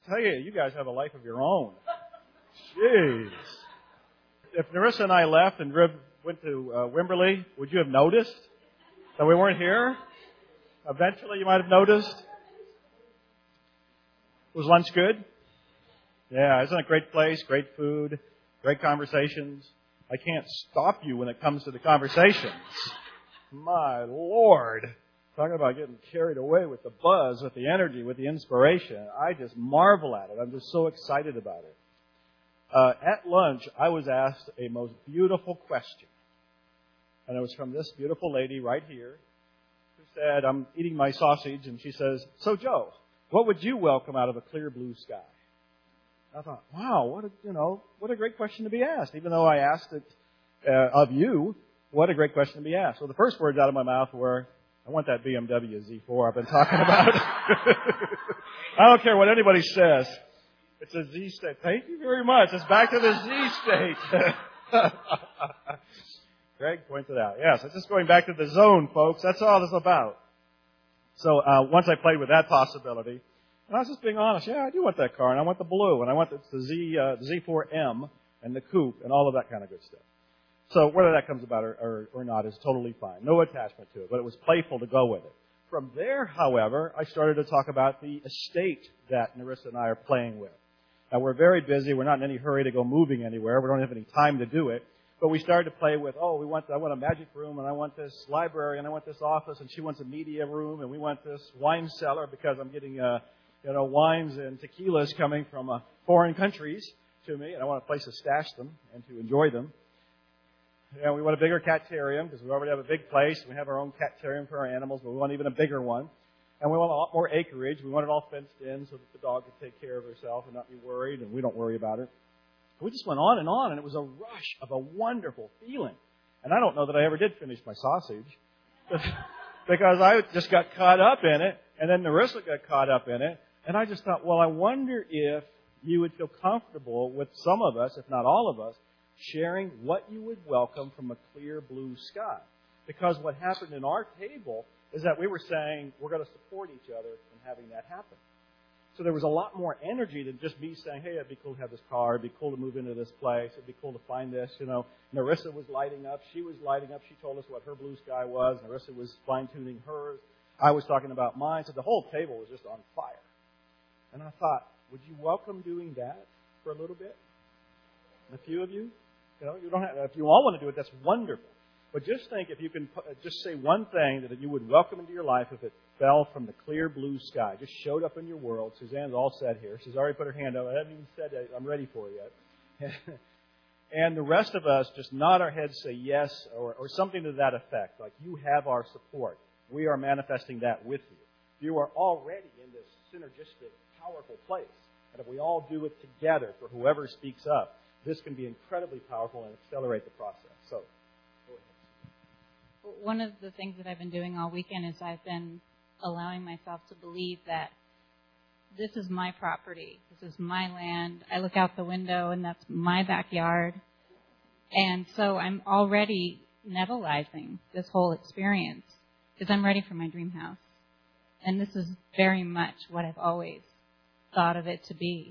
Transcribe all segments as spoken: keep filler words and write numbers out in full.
tell you, you guys have a life of your own. Jeez. If Narissa and I left and Rib went to uh, Wimberley, would you have noticed that we weren't here? Eventually, you might have noticed. Was lunch good? Yeah, isn't it a great place? Great food, great conversations. I can't stop you when it comes to the conversations. My Lord. Talking about getting carried away with the buzz, with the energy, with the inspiration. I just marvel at it. I'm just so excited about it. Uh, at lunch, I was asked a most beautiful question. And it was from this beautiful lady right here who said, I'm eating my sausage, and she says, so Joe, what would you welcome out of a clear blue sky? I thought, wow, what a, you know, what a great question to be asked. Even though I asked it uh, of you, what a great question to be asked. So the first words out of my mouth were, I want that B M W Z four I've been talking about. I don't care what anybody says. It's a Z state. Thank you very much. It's back to the Z state. Greg points it out. Yes, it's just going back to the zone, folks. That's all it's about. So uh, once I played with that possibility, and I was just being honest. Yeah, I do want that car, and I want the blue, and I want the, the Z uh, the Z four M and the coupe and all of that kind of good stuff. So whether that comes about or, or, or not is totally fine. No attachment to it, but it was playful to go with it. From there, however, I started to talk about the estate that Narissa and I are playing with. Now, we're very busy. We're not in any hurry to go moving anywhere. We don't have any time to do it. But we started to play with, oh, we want I want a magic room, and I want this library, and I want this office, and she wants a media room, and we want this wine cellar because I'm getting, uh, you know, wines and tequilas coming from uh, foreign countries to me, and I want a place to stash them and to enjoy them. Yeah, we want a bigger catarium because we already have a big place. We have our own catarium for our animals, but we want even a bigger one. And we want a lot more acreage. We want it all fenced in so that the dog can take care of herself and not be worried, and we don't worry about it. We just went on and on, and it was a rush of a wonderful feeling. And I don't know that I ever did finish my sausage because I just got caught up in it, and then Narissa got caught up in it. And I just thought, well, I wonder if you would feel comfortable with some of us, if not all of us, sharing what you would welcome from a clear blue sky. Because what happened in our table is that we were saying we're going to support each other in having that happen. So there was a lot more energy than just me saying, hey, it'd be cool to have this car. It'd be cool to move into this place. It'd be cool to find this. You know, Narissa was lighting up. She was lighting up. She told us what her blue sky was. Narissa was fine-tuning hers. I was talking about mine. So the whole table was just on fire. And I thought, would you welcome doing that for a little bit? A few of you? You know, you don't have, if you all want to do it, that's wonderful. But just think if you can just say one thing that you would welcome into your life if it fell from the clear blue sky, just showed up in your world. Suzanne's all set here. She's already put her hand up. I haven't even said that. I'm ready for it yet. And the rest of us just nod our heads, say yes, or, or something to that effect. Like, you have our support. We are manifesting that with you. You are already in this synergistic, powerful place. And if we all do it together for whoever speaks up, this can be incredibly powerful and accelerate the process. So, go ahead. One of the things that I've been doing all weekend is I've been allowing myself to believe that this is my property. This is my land. I look out the window and that's my backyard. And so I'm already Nevilleizing this whole experience because I'm ready for my dream house. And this is very much what I've always thought of it to be.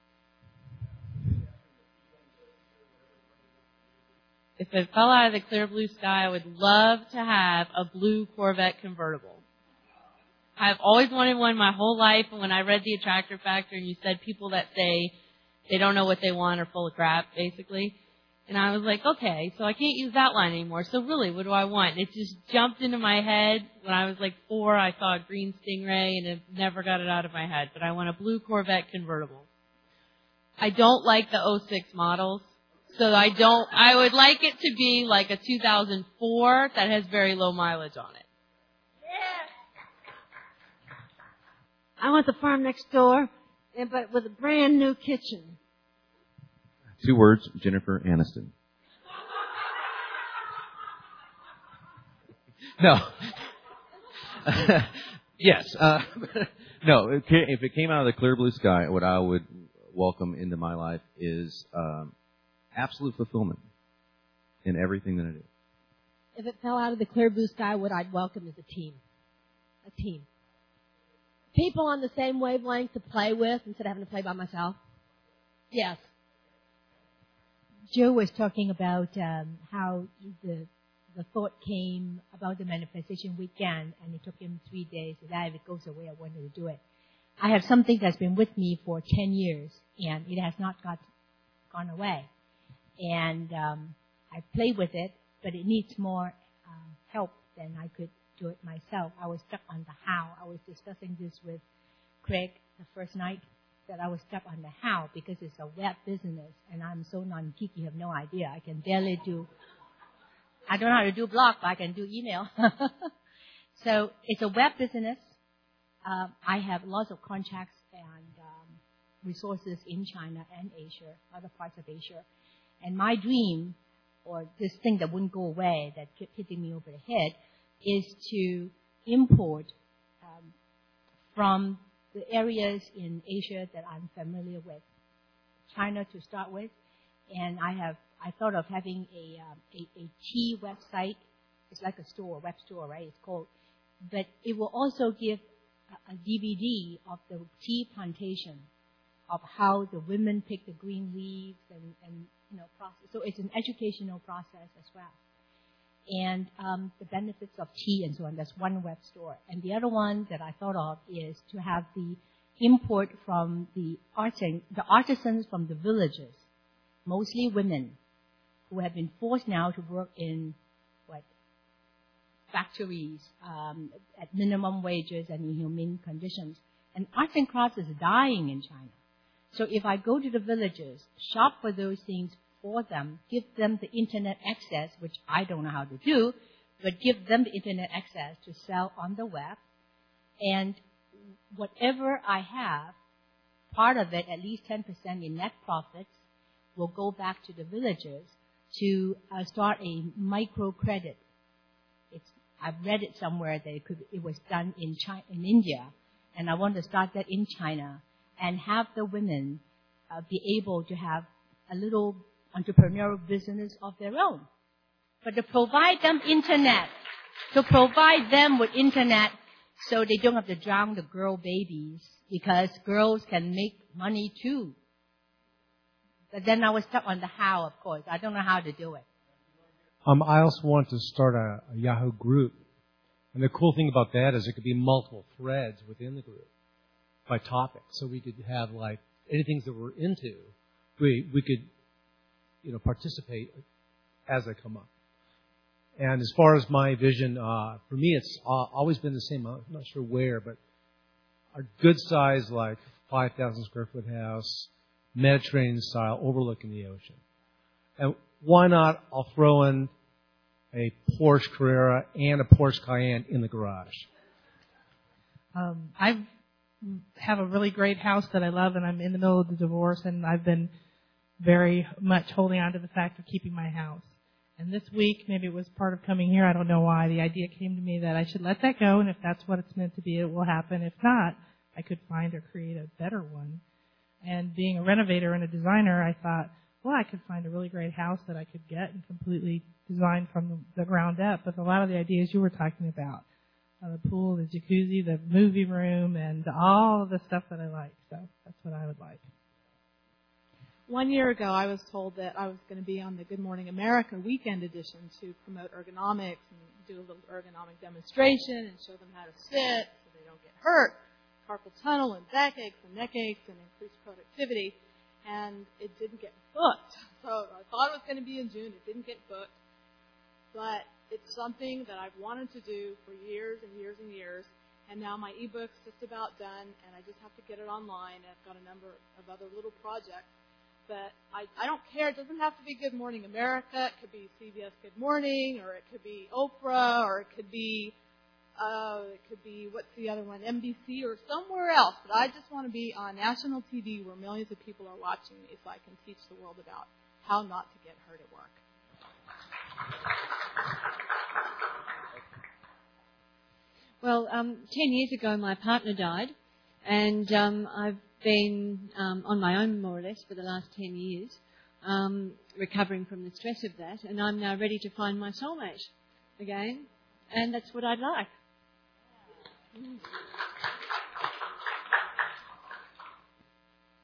If it fell out of the clear blue sky, I would love to have a blue Corvette convertible. I've always wanted one my whole life, and when I read The Attractor Factor, and you said people that say they don't know what they want are full of crap, basically, and I was like, okay, so I can't use that line anymore. So really, what do I want? And it just jumped into my head. When I was like four, I saw a green Stingray, and it never got it out of my head. But I want a blue Corvette convertible. I don't like the oh six models. So I don't, I would like it to be like a two thousand four that has very low mileage on it. I want the farm next door, and but with a brand new kitchen. Two words, Jennifer Aniston. No. Yes. Uh, no, if it came out of the clear blue sky, what I would welcome into my life is um, absolute fulfillment in everything that I do. If it fell out of the clear blue sky, what I'd welcome is a team. A team. people on the same wavelength to play with instead of having to play by myself? Yes. Joe was talking about um, how the the thought came about the manifestation weekend, and it took him three days. That if it goes away, I wanted to do it. I have something that's been with me for ten years, and it has not got gone away. And um, I play with it, but it needs more um, help than I could do it myself. I was stuck on the how. I was discussing this with Craig the first night, that I was stuck on the how, because it's a web business, and I'm so non-geek, you have no idea. I can barely do, I don't know how to do blog, but I can do email. So it's a web business. Um, I have lots of contacts and um, resources in China and Asia, other parts of Asia. And my dream, or this thing that wouldn't go away, that kept hitting me over the head, is to import um, from the areas in Asia that I'm familiar with, China to start with, and I have I thought of having a um, a, a tea website. It's like a store, a web store, right? It's called, but it will also give a, a D V D of the tea plantation, of how the women pick the green leaves and and you know process. So it's an educational process as well. And um, the benefits of tea and so on. That's one web store. And the other one that I thought of is to have the import from the artisan, the artisans from the villages, mostly women, who have been forced now to work in what factories um, at minimum wages and inhumane conditions. And arts and crafts is dying in China. So if I go to the villages, shop for those things for them, give them the internet access, which I don't know how to do, but give them the internet access to sell on the web. And whatever I have, part of it, at least ten percent in net profits, will go back to the villagers to uh, start a microcredit. It's, I've read it somewhere that it, could, it was done in China, in India, and I want to start that in China and have the women uh, be able to have a little entrepreneurial business of their own. But to provide them internet, to provide them with internet so they don't have to drown the girl babies, because girls can make money too. But then I was stuck on the how, of course. I don't know how to do it. Um, I also want to start a, a Yahoo group. And the cool thing about that is it could be multiple threads within the group by topic. So we could have like anything that we're into, we we could you know, participate as they come up. And as far as my vision, uh, for me, it's uh, always been the same. I'm not sure where, but a good size, like five thousand square foot house, Mediterranean style, overlooking the ocean. And why not? I'll throw in a Porsche Carrera and a Porsche Cayenne in the garage. Um, I have a really great house that I love, and I'm in the middle of the divorce, and I've been very much holding on to the fact of keeping my house. And this week, maybe it was part of coming here, I don't know why, the idea came to me that I should let that go, and if that's what it's meant to be, it will happen. If not, I could find or create a better one. And being a renovator and a designer, I thought, well, I could find a really great house that I could get and completely design from the, the ground up with a lot of the ideas you were talking about. Uh, the pool, the jacuzzi, the movie room, and all of the stuff that I like. So that's what I would like. One year ago, I was told that I was going to be on the Good Morning America weekend edition to promote ergonomics and do a little ergonomic demonstration and show them how to sit so they don't get hurt, carpal tunnel and backaches and neck aches and increased productivity. And it didn't get booked. So I thought it was going to be in June. It didn't get booked. But it's something that I've wanted to do for years and years and years. And now my ebook's just about done, and I just have to get it online. And I've got a number of other little projects. But I, I don't care. It doesn't have to be Good Morning America. It could be C B S Good Morning, or it could be Oprah, or it could be, uh, it could be, what's the other one, N B C, or somewhere else. But I just want to be on national T V where millions of people are watching me so I can teach the world about how not to get hurt at work. Well, um, ten years ago, my partner died, and um, I've been um, on my own, more or less, for the last ten years, um, recovering from the stress of that, and I'm now ready to find my soulmate again, and that's what I'd like.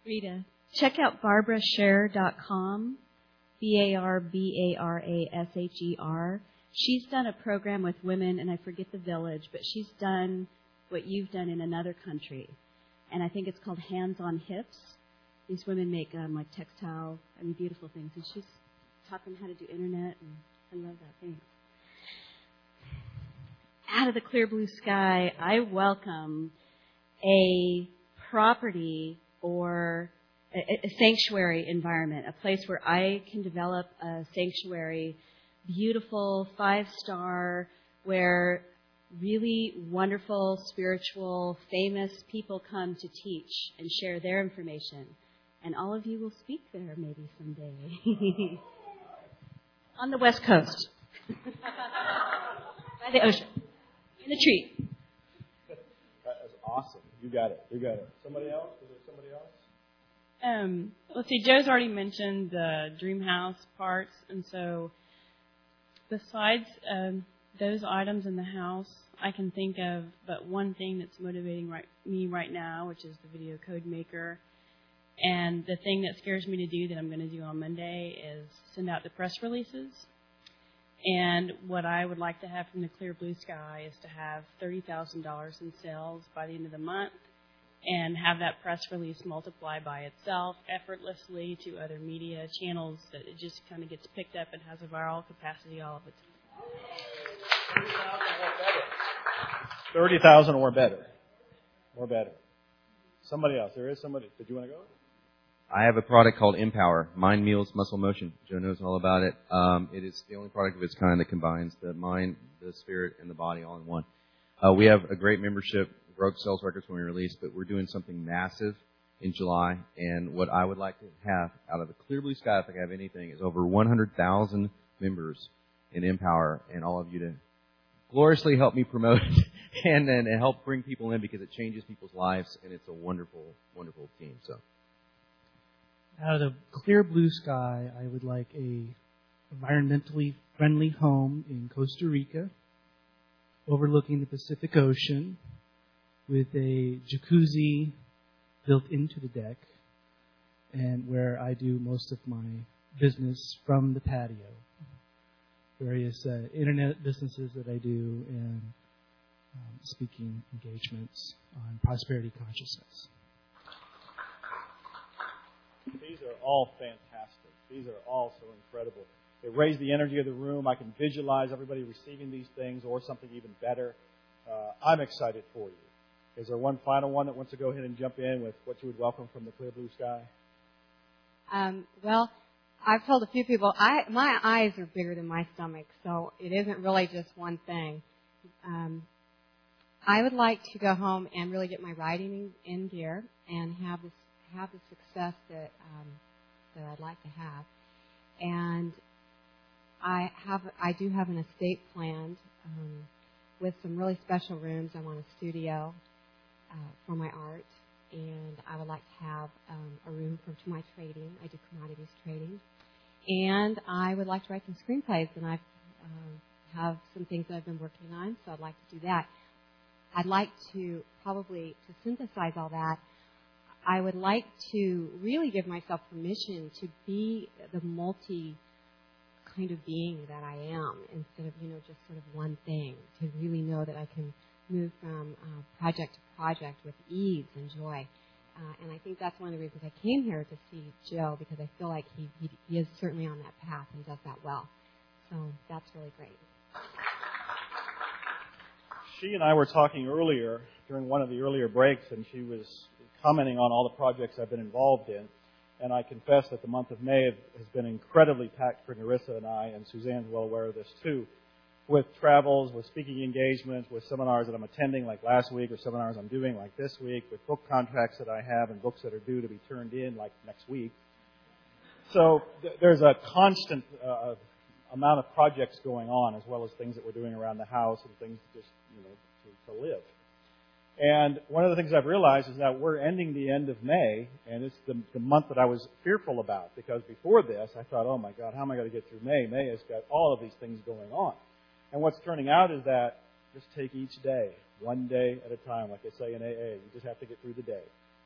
Rita. Check out barbara sher dot com, B A R B A R A S H E R. She's done a program with women, and I forget the village, but she's done what you've done in another country. And I think it's called Hands on Hips. These women make um, like textile, I mean, beautiful things. And she's taught them how to do internet, and I love that. Thanks. Out of the clear blue sky, I welcome a property or a, a sanctuary environment, a place where I can develop a sanctuary, beautiful, five-star, where really wonderful, spiritual, famous people come to teach and share their information. And all of you will speak there maybe someday. On the West Coast. By the ocean. In the tree. That is awesome. You got it. You got it. Somebody else? Is there somebody else? Um, let's see, Joe's already mentioned the dream house parts, and so besides um, those items in the house, I can think of but one thing that's motivating right, me right now, which is the video code maker. And the thing that scares me to do that I'm going to do on Monday is send out the press releases. And what I would like to have from the clear blue sky is to have thirty thousand dollars in sales by the end of the month and have that press release multiply by itself effortlessly to other media channels, that it just kind of gets picked up and has a viral capacity all of its own. thirty thousand or better. Or better. Somebody else. There is somebody. Did you want to go? I have a product called Empower, Mind, Meals, Muscle, Motion. Joe knows all about it. Um, it is the only product of its kind that combines the mind, the spirit, and the body all in one. Uh, we have a great membership, broke sales records when we released, but we're doing something massive in July. And what I would like to have out of the clear blue sky, if I have anything, is over one hundred thousand members in Empower, and all of you to gloriously help me promote it and, and, and help bring people in, because it changes people's lives, and it's a wonderful, wonderful team. So. Out of the clear blue sky, I would like a environmentally friendly home in Costa Rica, overlooking the Pacific Ocean, with a jacuzzi built into the deck, and where I do most of my business from the patio. Various uh, internet businesses that I do, and um, speaking engagements on prosperity consciousness. These are all fantastic. These are all so incredible. They raise the energy of the room. I can visualize everybody receiving these things, or something even better. Uh, I'm excited for you. Is there one final one that wants to go ahead and jump in with what you would welcome from the clear blue sky? Um, well, I've told a few people, I, my eyes are bigger than my stomach, so it isn't really just one thing. Um, I would like to go home and really get my writing in, in gear and have this have the success that um, that I'd like to have. And I have I do have an estate planned um, with some really special rooms. I want a studio uh, for my art, and I would like to have um, a room for to my trading. I do commodities trading, and I would like to write some screenplays, and I uh, have some things that I've been working on, so I'd like to do that. I'd like to probably to synthesize all that. I would like to really give myself permission to be the multi kind of being that I am, instead of, you know, just sort of one thing, to really know that I can move from uh, project to project with ease and joy. Uh, and I think that's one of the reasons I came here to see Joe, because I feel like he, he, he is certainly on that path and does that well. So that's really great. She and I were talking earlier, during one of the earlier breaks, and she was commenting on all the projects I've been involved in. And I confess that the month of May has been incredibly packed for Narissa and I, and Suzanne's well aware of this too, with travels, with speaking engagements, with seminars that I'm attending like last week, or seminars I'm doing like this week, with book contracts that I have and books that are due to be turned in like next week. So th- there's a constant uh, amount of projects going on, as well as things that we're doing around the house and things just, you know, to, to live. And one of the things I've realized is that we're ending the end of May, and it's the, the month that I was fearful about, because before this, I thought, oh my God, how am I going to get through May? May has got all of these things going on. And what's turning out is that just take each day, one day at a time, like they say in A A. You just have to get through the day.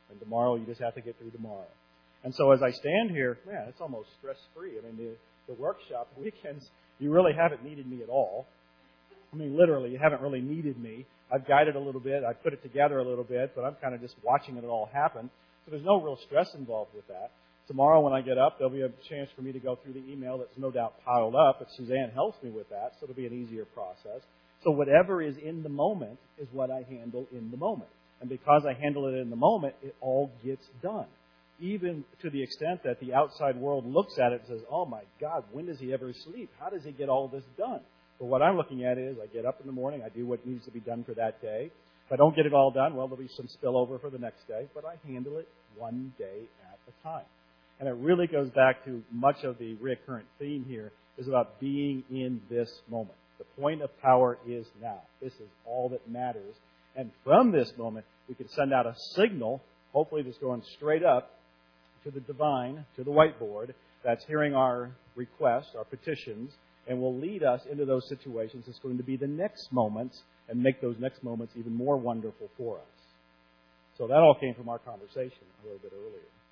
And tomorrow, you just have to get through tomorrow. And so as I stand here, man, it's almost stress-free. I mean, the, the workshop weekends, you really haven't needed me at all. I mean, literally, you haven't really needed me. I've guided a little bit. I've put it together a little bit, but I'm kind of just watching it all happen. So there's no real stress involved with that. Tomorrow when I get up, there'll be a chance for me to go through the email that's no doubt piled up, but Suzanne helps me with that, so it'll be an easier process. So whatever is in the moment is what I handle in the moment. And because I handle it in the moment, it all gets done. Even to the extent that the outside world looks at it and says, oh my God, when does he ever sleep? How does he get all this done? But what I'm looking at is I get up in the morning, I do what needs to be done for that day. If I don't get it all done, well, there'll be some spillover for the next day, but I handle it one day at a time. And it really goes back to much of the recurrent theme here is about being in this moment. The point of power is now. This is all that matters. And from this moment, we can send out a signal, hopefully that's going straight up to the divine, to the whiteboard, that's hearing our requests, our petitions, and will lead us into those situations that's going to be the next moments and make those next moments even more wonderful for us. So that all came from our conversation a little bit earlier.